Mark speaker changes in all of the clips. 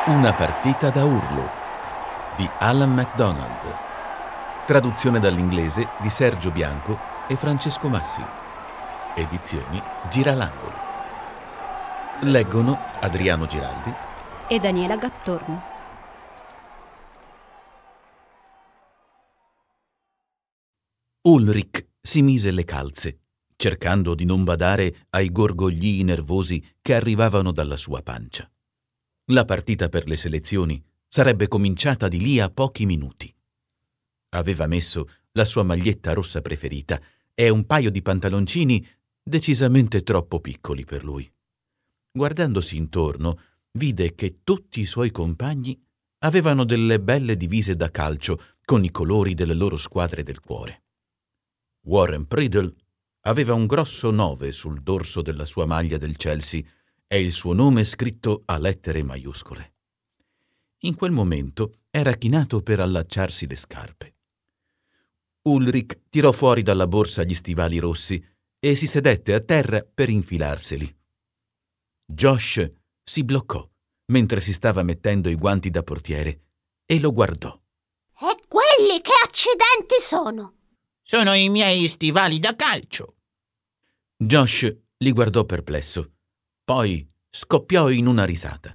Speaker 1: Una partita da urlo di Alan MacDonald. Traduzione dall'inglese di Sergio Bianco e Francesco Massi. Edizioni Giralangolo. Leggono Adriano Giraldi
Speaker 2: e Daniela Gattorno.
Speaker 1: Ulrich si mise le calze, cercando di non badare ai gorgoglii nervosi che arrivavano dalla sua pancia. La partita per le selezioni sarebbe cominciata di lì a pochi minuti. Aveva messo la sua maglietta rossa preferita e un paio di pantaloncini decisamente troppo piccoli per lui. Guardandosi intorno, vide che tutti i suoi compagni avevano delle belle divise da calcio con i colori delle loro squadre del cuore. Warren Priddle aveva un grosso 9 sul dorso della sua maglia del Chelsea e il suo nome scritto a lettere maiuscole. In quel momento era chinato per allacciarsi le scarpe. Ulrich tirò fuori dalla borsa gli stivali rossi e si sedette a terra per infilarseli. Josh si bloccò mentre si stava mettendo i guanti da portiere e lo guardò.
Speaker 3: E quelli che accidenti sono?
Speaker 4: Sono i miei stivali da calcio.
Speaker 1: Josh li guardò perplesso, poi scoppiò in una risata.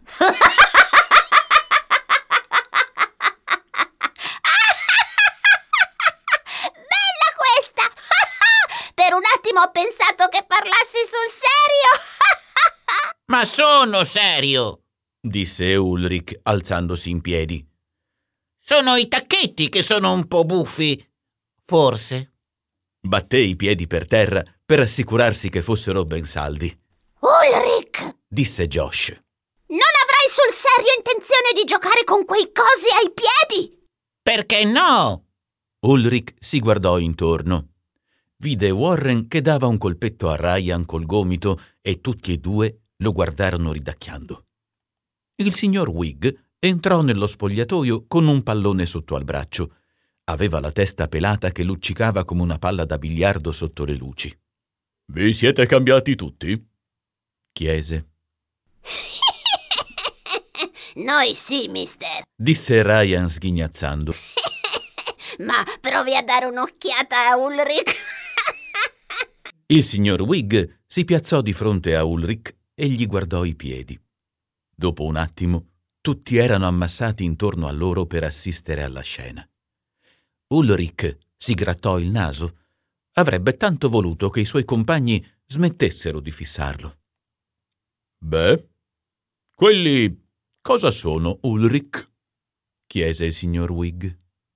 Speaker 3: Bella questa! Per un attimo ho pensato che parlassi sul serio.
Speaker 4: Ma sono serio,
Speaker 1: disse Ulrich alzandosi in piedi.
Speaker 4: Sono i tacchetti che sono un po' buffi, forse.
Speaker 1: Batté i piedi per terra per assicurarsi che fossero ben saldi.
Speaker 3: Ulrich,
Speaker 1: disse Josh.
Speaker 3: Non avrai sul serio intenzione di giocare con quei cosi ai piedi?
Speaker 4: Perché no?
Speaker 1: Ulrich si guardò intorno. Vide Warren che dava un colpetto a Ryan col gomito e tutti e due lo guardarono ridacchiando. Il signor Wigg entrò nello spogliatoio con un pallone sotto al braccio. Aveva la testa pelata che luccicava come una palla da biliardo sotto le luci. «Vi siete cambiati tutti?» chiese.
Speaker 3: Noi sì, mister,
Speaker 1: disse Ryan sghignazzando.
Speaker 3: ma provi a dare un'occhiata a Ulrich.
Speaker 1: Il signor Wigg si piazzò di fronte a Ulrich e gli guardò i piedi. Dopo un attimo, tutti erano ammassati intorno a loro per assistere alla scena. Ulrich si grattò il naso. Avrebbe tanto voluto che i suoi compagni smettessero di fissarlo. «Beh, quelli cosa sono, Ulrich?» chiese il signor Wigg.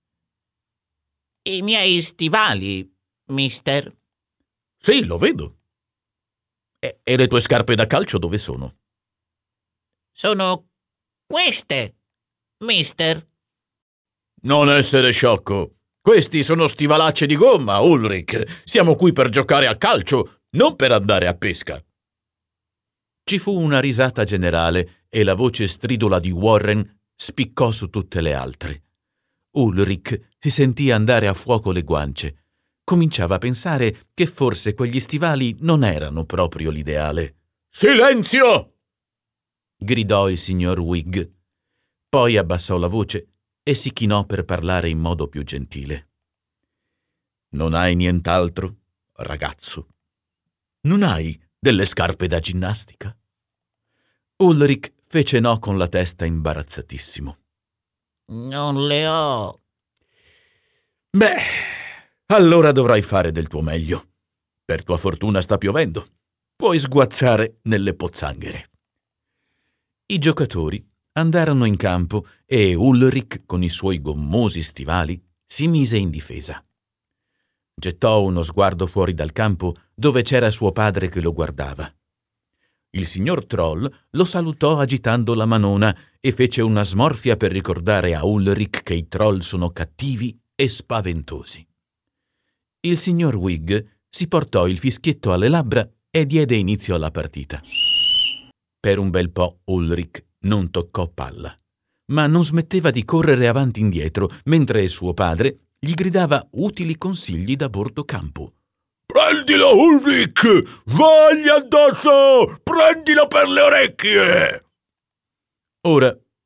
Speaker 4: I miei stivali, mister.
Speaker 1: «Sì, lo vedo. E le tue scarpe da calcio dove sono?»
Speaker 4: Sono queste, mister.
Speaker 1: «Non essere sciocco. Questi sono stivalacce di gomma, Ulrich. Siamo qui per giocare a calcio, non per andare a pesca». Ci fu una risata generale e la voce stridula di Warren spiccò su tutte le altre. Ulrich si sentì andare a fuoco le guance. Cominciava a pensare che forse quegli stivali non erano proprio l'ideale. «Silenzio!» gridò il signor Wigg. Poi abbassò la voce e si chinò per parlare in modo più gentile. «Non hai nient'altro, ragazzo? Non hai delle scarpe da ginnastica?» Ulrich fece no con la testa imbarazzatissimo.
Speaker 4: Non le ho.
Speaker 1: «Beh, allora dovrai fare del tuo meglio. Per tua fortuna sta piovendo. Puoi sguazzare nelle pozzanghere». I giocatori andarono in campo e Ulrich, con i suoi gommosi stivali, si mise in difesa. Gettò uno sguardo fuori dal campo dove c'era suo padre che lo guardava. Il signor Troll lo salutò agitando la manona e fece una smorfia per ricordare a Ulrich che i troll sono cattivi e spaventosi. Il signor Wigg si portò il fischietto alle labbra e diede inizio alla partita. Per un bel po' Ulrich non toccò palla, ma non smetteva di correre avanti e indietro mentre suo padre gli gridava utili consigli da bordo campo. «Prendilo, Ulrich! Vagli addosso! Prendilo per le orecchie!» Ora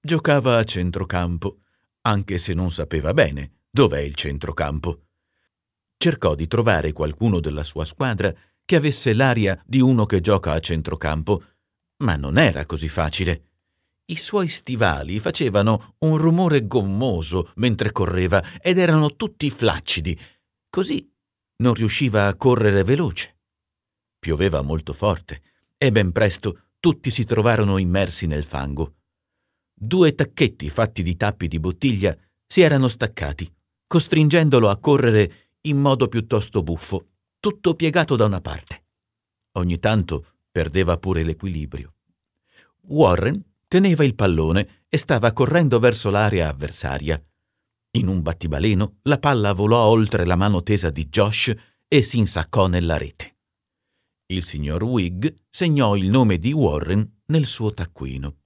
Speaker 1: Giocava a centrocampo, anche se non sapeva bene dov'è il centrocampo. Cercò di trovare qualcuno della sua squadra che avesse l'aria di uno che gioca a centrocampo, ma non era così facile. I suoi stivali facevano un rumore gommoso mentre correva ed erano tutti flaccidi, così non riusciva a correre veloce. Pioveva molto forte e ben presto tutti si trovarono immersi nel fango. 2 tacchetti fatti di tappi di bottiglia si erano staccati, costringendolo a correre in modo piuttosto buffo, tutto piegato da una parte. Ogni tanto perdeva pure l'equilibrio. Warren teneva il pallone e stava correndo verso l'area avversaria. In un battibaleno la palla volò oltre la mano tesa di Josh e si insaccò nella rete. Il signor Wigg segnò il nome di Warren nel suo taccuino.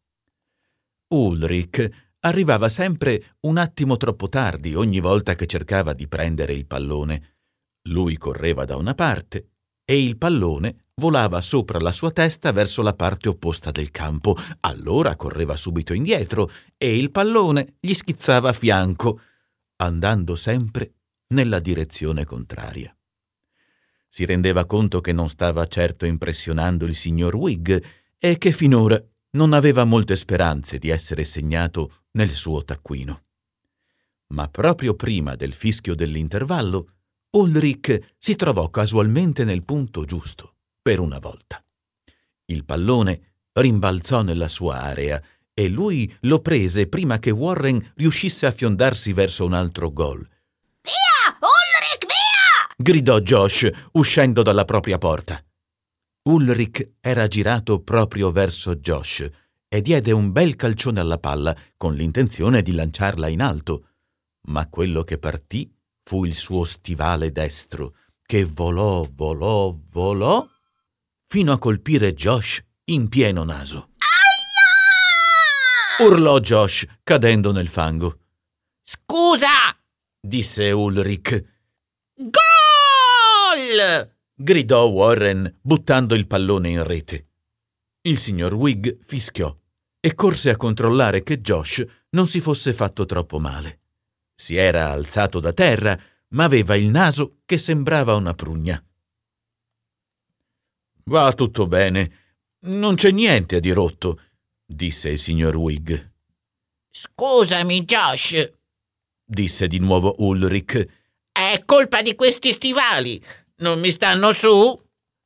Speaker 1: Ulrich arrivava sempre un attimo troppo tardi ogni volta che cercava di prendere il pallone. Lui correva da una parte e il pallone volava sopra la sua testa verso la parte opposta del campo. Allora correva subito indietro e il pallone gli schizzava a fianco, andando sempre nella direzione contraria. Si rendeva conto che non stava certo impressionando il signor Wigg e che finora non aveva molte speranze di essere segnato nel suo taccuino. Ma proprio prima del fischio dell'intervallo, Ulrich si trovò casualmente nel punto giusto, per una volta. Il pallone rimbalzò nella sua area e lui lo prese prima che Warren riuscisse a fiondarsi verso un altro gol.
Speaker 3: Via! Ulrich, via!
Speaker 1: Gridò Josh, uscendo dalla propria porta. Ulrich era girato proprio verso Josh e diede un bel calcione alla palla con l'intenzione di lanciarla in alto, ma quello che partì fu il suo stivale destro, che volò fino a colpire Josh in pieno naso.
Speaker 3: Aia!
Speaker 1: Urlò Josh, cadendo nel fango.
Speaker 4: Scusa!
Speaker 1: Disse Ulrich.
Speaker 4: Gol!
Speaker 1: Gridò Warren, buttando il pallone in rete. Il signor Wigg fischiò e corse a controllare che Josh non si fosse fatto troppo male. Si era alzato da terra, ma aveva il naso che sembrava una prugna. Va tutto bene, non c'è niente di rotto, disse il signor Wigg.
Speaker 4: Scusami, Josh,
Speaker 1: disse di nuovo Ulrich.
Speaker 4: è colpa di questi stivali. Non mi stanno su?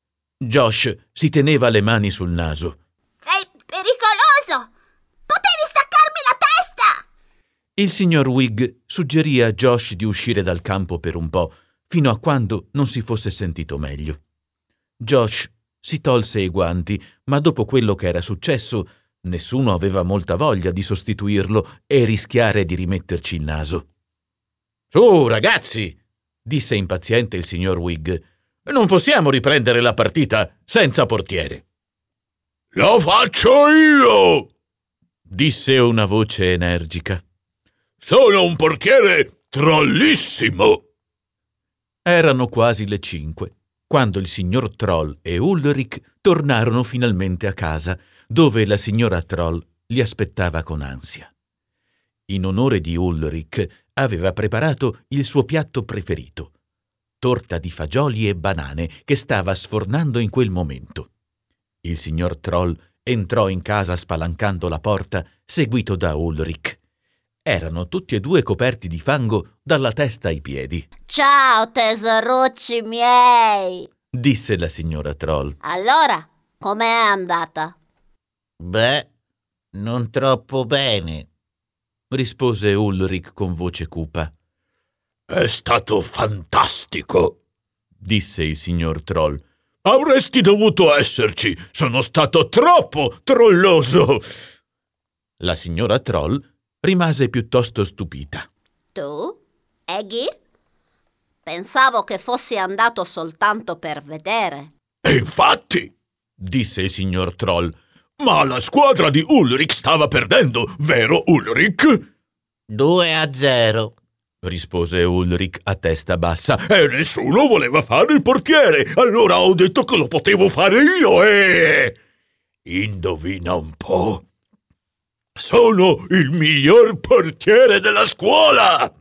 Speaker 1: Josh si teneva le mani sul naso.
Speaker 3: Sei pericoloso! Potevi staccarmi la testa!
Speaker 1: Il signor Wigg suggerì a Josh di uscire dal campo per un po', fino a quando non si fosse sentito meglio. Josh si tolse i guanti, ma dopo quello che era successo, nessuno aveva molta voglia di sostituirlo e rischiare di rimetterci il naso. «Su, ragazzi!» disse impaziente il signor Wigg. «Non possiamo riprendere la partita senza portiere!»
Speaker 5: «Lo faccio io!»
Speaker 1: disse una voce energica.
Speaker 5: «Sono un portiere trollissimo!»
Speaker 1: Erano quasi le 5, quando il signor Troll e Ulrich tornarono finalmente a casa, dove la signora Troll li aspettava con ansia. In onore di Ulrich aveva preparato il suo piatto preferito, torta di fagioli e banane che stava sfornando in quel momento. Il signor Troll entrò in casa spalancando la porta, seguito da Ulrich. Erano tutti e due coperti di fango dalla testa ai piedi.
Speaker 3: Ciao, tesorucci miei!
Speaker 1: Disse la signora Troll.
Speaker 3: Allora, com'è andata?
Speaker 4: Beh, non troppo bene,
Speaker 1: rispose Ulrich con voce cupa.
Speaker 5: «È stato fantastico!»
Speaker 1: disse il signor Troll.
Speaker 5: «Avresti dovuto esserci! Sono stato troppo trolloso!»
Speaker 1: La signora Troll rimase piuttosto stupita.
Speaker 3: Tu? Eggy? Pensavo che fossi andato soltanto per vedere.
Speaker 5: «E infatti!»
Speaker 1: disse il signor Troll.
Speaker 5: «Ma la squadra di Ulrich stava perdendo, vero Ulrich?»
Speaker 4: 2-0,
Speaker 1: rispose Ulrich a testa bassa.
Speaker 5: «E nessuno voleva fare il portiere, allora ho detto che lo potevo fare io e... Indovina un po'?» Sono il miglior portiere della scuola!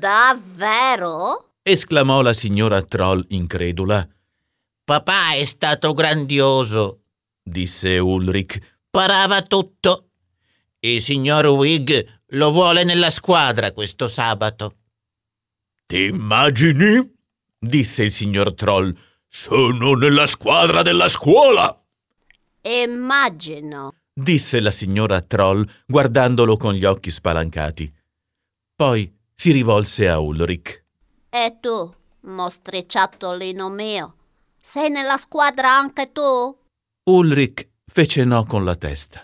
Speaker 3: Davvero?
Speaker 1: Esclamò la signora Troll incredula.
Speaker 4: Papà è stato grandioso,
Speaker 1: Disse Ulrich.
Speaker 4: parava tutto. Il signor Wig lo vuole nella squadra questo sabato.
Speaker 5: Ti immagini?
Speaker 1: Disse il signor Troll.
Speaker 5: Sono nella squadra della scuola!
Speaker 3: Immagino.
Speaker 1: Disse la signora Troll guardandolo con gli occhi spalancati. Poi si rivolse a Ulrich.
Speaker 3: E tu, mostriciattolino mio, sei nella squadra anche tu?
Speaker 1: Ulrich fece no con la testa.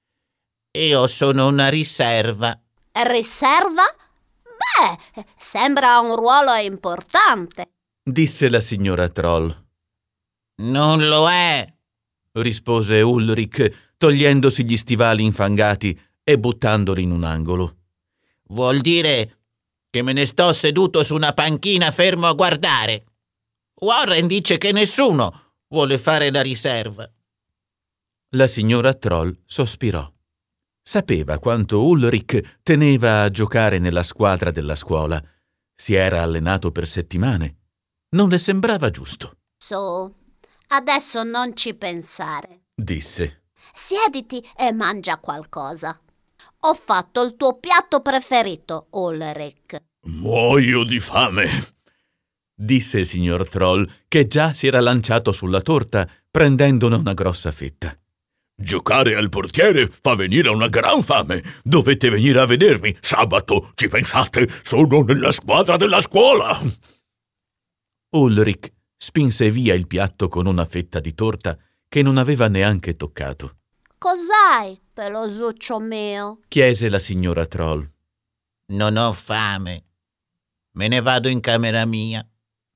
Speaker 4: Io sono una riserva.
Speaker 3: Riserva? Beh, sembra un ruolo importante.
Speaker 1: Disse la signora Troll.
Speaker 4: Non lo è.
Speaker 1: Rispose Ulrich, togliendosi gli stivali infangati e buttandoli in un angolo.
Speaker 4: Vuol dire che me ne sto seduto su una panchina fermo a guardare. Warren dice che nessuno vuole fare la riserva.
Speaker 1: La signora Troll sospirò. Sapeva quanto Ulrich teneva a giocare nella squadra della scuola. Si era allenato per settimane. Non le sembrava giusto,
Speaker 3: Su, adesso non ci pensare.
Speaker 1: disse.
Speaker 3: Siediti e mangia qualcosa. Ho fatto il tuo piatto preferito, Ulrich.
Speaker 5: Muoio di fame!
Speaker 1: Disse il signor Troll, che già si era lanciato sulla torta, prendendone una grossa fetta.
Speaker 5: Giocare al portiere fa venire una gran fame. Dovete venire a vedermi sabato. Ci pensate? Sono nella squadra della scuola.
Speaker 1: Ulrich spinse via il piatto con una fetta di torta che non aveva neanche toccato.
Speaker 3: Cos'hai, pelosuccio mio?
Speaker 1: Chiese la signora Troll.
Speaker 4: Non ho fame. Me ne vado in camera mia.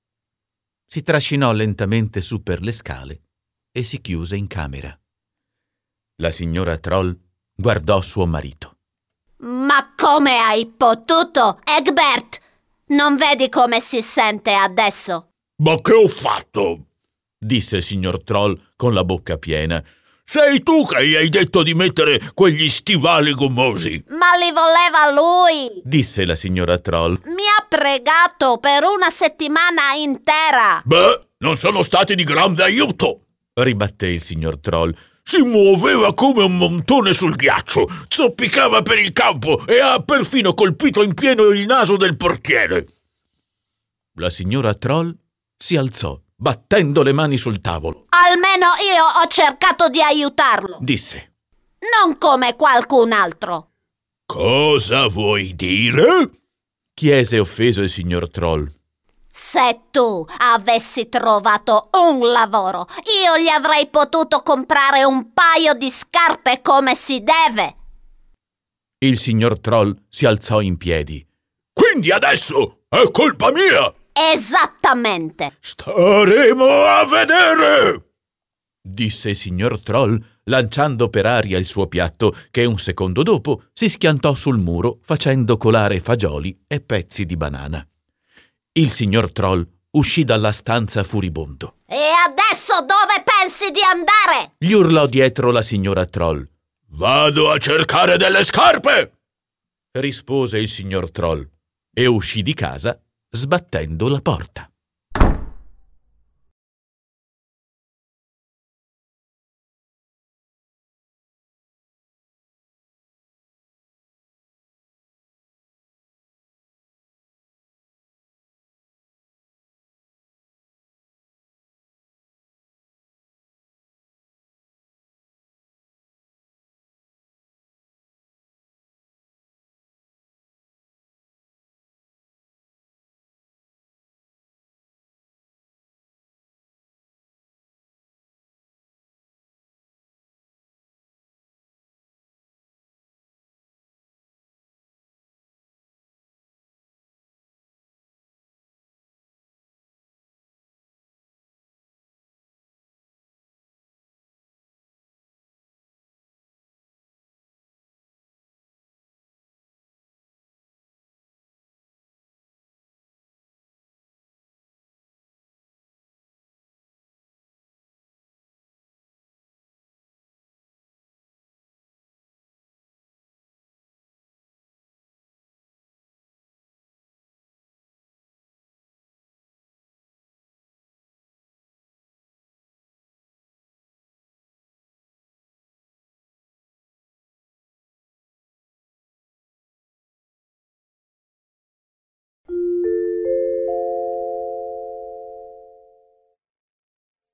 Speaker 1: Si trascinò lentamente su per le scale e si chiuse in camera. La signora Troll guardò suo marito.
Speaker 3: Ma come hai potuto, Egbert? Non vedi come si sente adesso?
Speaker 5: Ma che ho fatto?
Speaker 1: Disse il signor Troll con la bocca piena.
Speaker 5: Sei tu che gli hai detto di mettere quegli stivali gommosi.
Speaker 3: Ma li voleva lui!
Speaker 1: Disse la signora Troll.
Speaker 3: Mi ha pregato per una settimana intera!
Speaker 5: Beh, non sono stati di grande aiuto.
Speaker 1: Ribatté il signor Troll.
Speaker 5: Si muoveva come un montone sul ghiaccio, zoppicava per il campo e ha perfino colpito in pieno il naso del portiere.
Speaker 1: La signora Troll si alzò, battendo le mani sul tavolo.
Speaker 3: Almeno io ho cercato di aiutarlo,
Speaker 1: Disse.
Speaker 3: non come qualcun altro.
Speaker 5: Cosa vuoi dire?
Speaker 1: Chiese offeso il signor Troll.
Speaker 3: Se tu avessi trovato un lavoro, io gli avrei potuto comprare un paio di scarpe come si deve.
Speaker 1: Il signor Troll si alzò in piedi.
Speaker 5: Quindi adesso è colpa mia?
Speaker 3: Esattamente.
Speaker 5: Staremo a vedere!
Speaker 1: Disse il signor Troll, lanciando per aria il suo piatto, che un secondo dopo si schiantò sul muro facendo colare fagioli e pezzi di banana. Il signor Troll uscì dalla stanza furibondo.
Speaker 3: E adesso dove pensi di andare?
Speaker 1: Gli urlò dietro la signora Troll.
Speaker 5: Vado a cercare delle scarpe!
Speaker 1: Rispose il signor Troll e uscì di casa sbattendo la porta.